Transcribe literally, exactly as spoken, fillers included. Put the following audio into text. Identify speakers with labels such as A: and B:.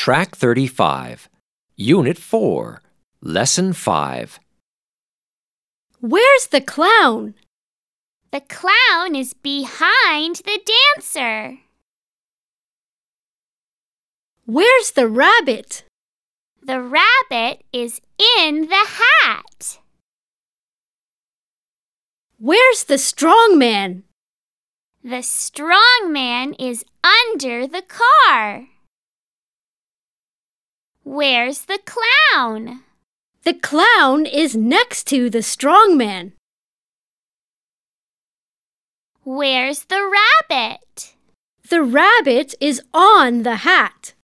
A: Track thirty-five, Unit four, Lesson five.
B: Where's the clown?
C: The clown is behind the dancer.
B: Where's the rabbit?
C: The rabbit is in the hat.
B: Where's the strong man?
C: The strong man is under the car. Where's the clown?
B: The clown is next to the strong man.
C: Where's the rabbit?
B: The rabbit is on the hat.